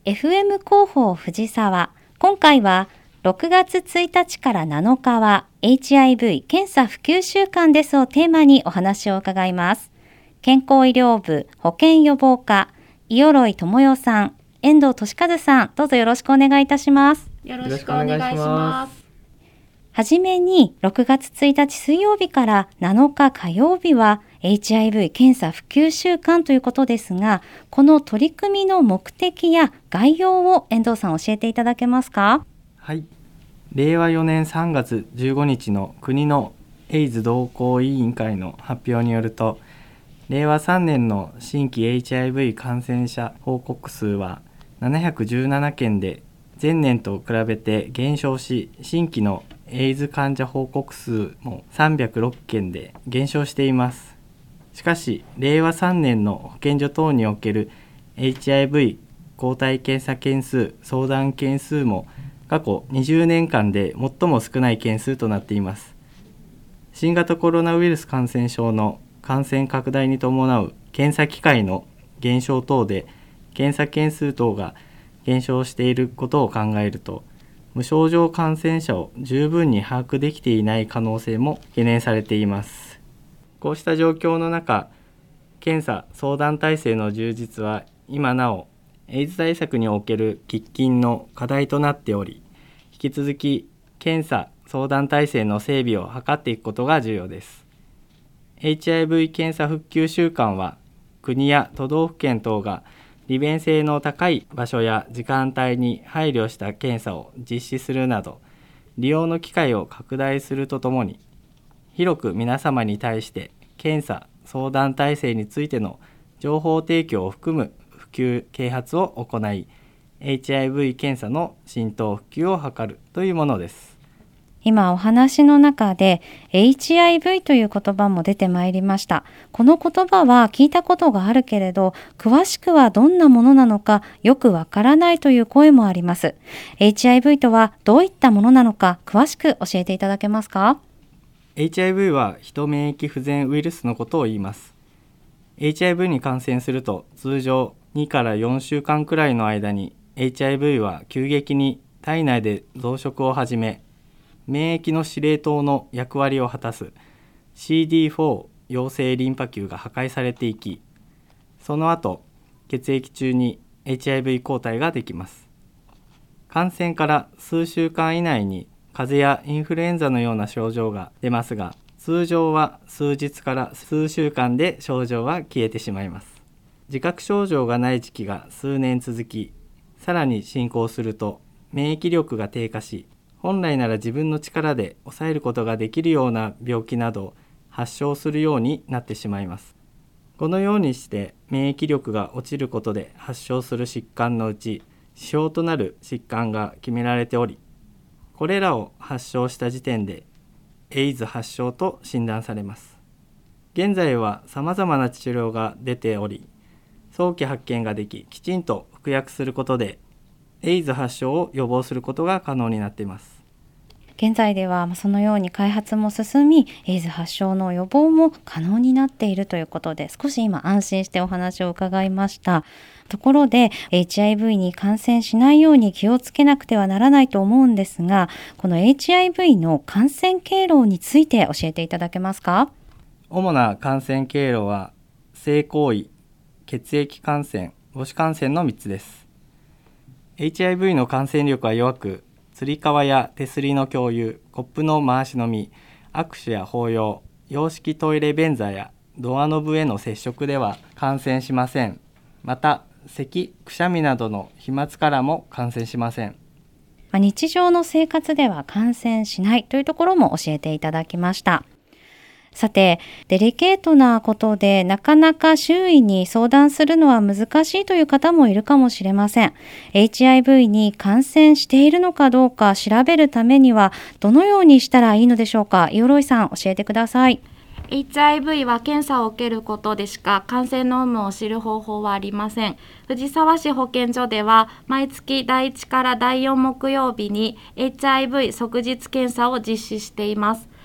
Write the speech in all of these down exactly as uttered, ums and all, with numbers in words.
エフエム 広報藤沢。今回はろくがつついたちからなのかは エイチアイブイ 検査普及週間ですをテーマにお話を伺います。健康医療部保健予防課伊鎧智代さん、遠藤俊和さん、どうぞよろしくお願いいたします。 よろしくお願いします。 はじめにろくがつついたち水曜日からなのか火曜日は エイチアイブイ 検査普及週間ということですが、この取り組みの目的や概要を遠藤さん教えていただけますか？ はい、れいわよねんさんがつじゅうごにちの国のエイズ同行委員会の発表によると、れいわさんねんの新規 エイチアイブイ 感染者報告数はななひゃくじゅうななけんで前年と比べて減少し、新規のエイズ患者報告数もさんびゃくろっけんで減少しています。しかし、れいわさんねんの保健所等における エイチアイブイ 抗体検査件数、相談件数も過去にじゅうねんかんで最も少ない件数となっています。新型コロナウイルス感染症の感染拡大に伴う検査機会の減少等で検査件数等が減少していることを考えると、無症状感染者を十分に把握できていない可能性も懸念されています。こうした状況の中、検査・相談体制の充実は今なおエイズ対策における喫緊の課題となっており、引き続き検査・相談体制の整備を図っていくことが重要です。エイチアイブイ 検査復旧週間は、国や都道府県等が利便性の高い場所や時間帯に配慮した検査を実施するなど、利用の機会を拡大するとともに、広く皆様に対して検査・相談体制についての情報提供を含む普及啓発を行い、エイチアイブイ 検査の浸透普及を図るというものです。 今お話の中で エイチアイブイ という言葉も出てまいりました。この言葉は聞いたことがあるけれど、詳しくはどんなものなのかよくわからないという声もあります。エイチアイブイ とはどういったものなのか詳しく教えていただけますか？ エイチアイブイ は人免疫不全ウイルスのことを言います。エイチアイブイ に感染すると、通常にからよんしゅうかんくらいの間に エイチアイブイ は急激に体内で増殖を始め、免疫の司令塔の役割を果たす シーディーフォー 陽性リンパ球が破壊されていき、その後血液中に エイチアイブイ 抗体ができます。感染から数週間以内に風邪やインフルエンザのような症状が出ますが、通常は数日から数週間で症状は消えてしまいます。自覚症状がない時期が数年続き、さらに進行すると免疫力が低下し、本来なら自分の力で抑えることができるような病気などを発症するようになってしまいます。このようにして免疫力が落ちることで発症する疾患のうち、指標となる疾患が決められており、これらを発症した時点でエイズ発症と診断されます。現在はさまざまな治療が出ており、早期発見ができ、きちんと服薬することでエイズ発症を予防することが可能になっています。 現在ではそのように開発も進み、エイズ発症の予防も可能になっているということで、少し今安心してお話を伺いました。ところで エイチアイブイ に感染しないように気をつけなくてはならないと思うんですが、この エイチアイブイ の感染経路について教えていただけますか？ 主な感染経路は性行為、血液感染、母子感染のみっつです。エイチアイブイ の感染力は弱く、つり革や手すりの共有、コップの回し飲み、握手や抱擁、洋式トイレ便座やドアノブへの接触では感染しません。また、咳、くしゃみなどの飛沫からも感染しません。 日常の生活では感染しないというところも教えていただきました。さて、デリケートなことでなかなか周囲に相談するのは難しいという方もいるかもしれません。エイチアイブイ に感染しているのかどうか調べるためにはどのようにしたらいいのでしょうか？伊鎧さん、教えてください。 エイチアイブイ は検査を受けることでしか感染の有無を知る方法はありません。藤沢市保健所では毎月だいいちからだいよん木曜日に エイチアイブイ 即日検査を実施しています。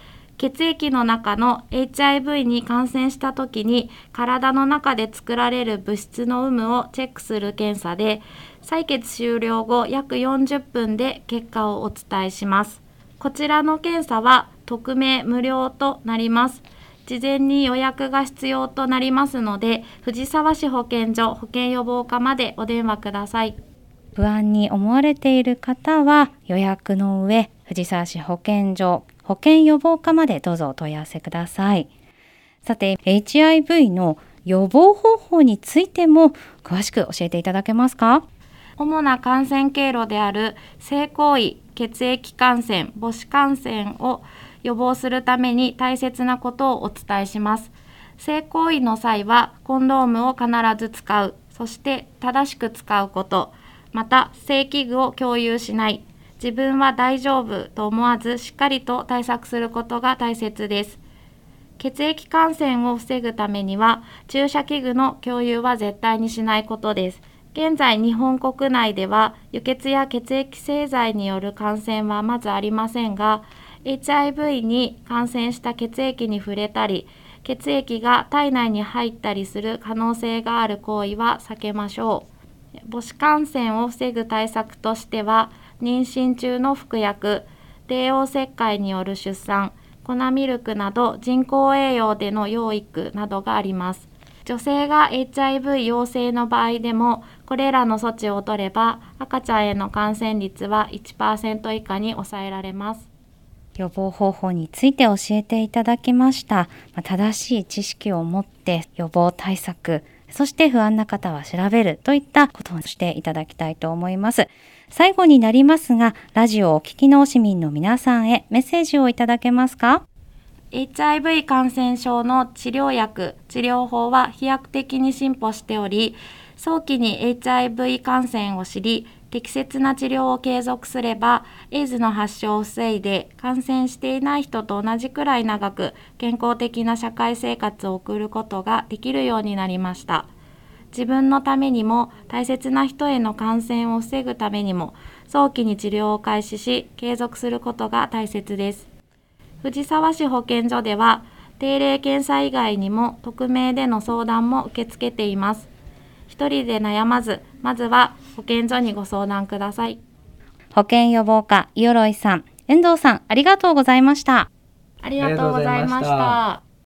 血液の中の エイチアイブイ に感染したときに体の中で作られる物質の有無をチェックする検査で、採血終了後約よんじゅっぷんで結果をお伝えします。こちらの検査は匿名無料となります。事前に予約が必要となりますので、藤沢市保健所保健予防課までお電話ください。 不安に思われている方は予約の上、藤沢市保健所保健予防課までどうぞお問い合わせください。さて、エイチアイブイ の予防方法についても詳しく教えていただけますか？ 主な感染経路である性行為、血液感染、母子感染を予防するために大切なことをお伝えします。性行為の際はコンドームを必ず使う、そして正しく使うこと、また性器具を共有しない、自分は大丈夫と思わずしっかりと対策することが大切です。血液感染を防ぐためには注射器具の共有は絶対にしないことです。現在日本国内では輸血や血液製剤による感染はまずありませんが、エイチアイブイ に感染した血液に触れたり、血液が体内に入ったりする可能性がある行為は避けましょう。母子感染を防ぐ対策としては、妊娠中の服薬、帝王切開による出産、粉ミルクなど人工栄養での養育などがあります。女性が エイチアイブイ 陽性の場合でも、これらの措置を取れば、赤ちゃんへの感染率は いちパーセント 以下に抑えられます。 予防方法について教えていただきました。まあ、正しい知識を持って予防対策、そして不安な方は調べるといったことをしていただきたいと思います。最後になりますが、ラジオをお聞きの市民の皆さんへメッセージをいただけますか？ エイチアイブイ 感染症の治療薬、治療法は飛躍的に進歩しており、早期に エイチアイブイ 感染を知り、適切な治療を継続すれば、エイズの発症を防いで、感染していない人と同じくらい長く、健康的な社会生活を送ることができるようになりました。自分のためにも、大切な人への感染を防ぐためにも、早期に治療を開始し、継続することが大切です。藤沢市保健所では、定例検査以外にも、匿名での相談も受け付けています。一人で悩まず、まずは保健所にご相談ください。 保健予防課、よろいさん、遠藤さん、ありがとうございました。 ありがとうございました。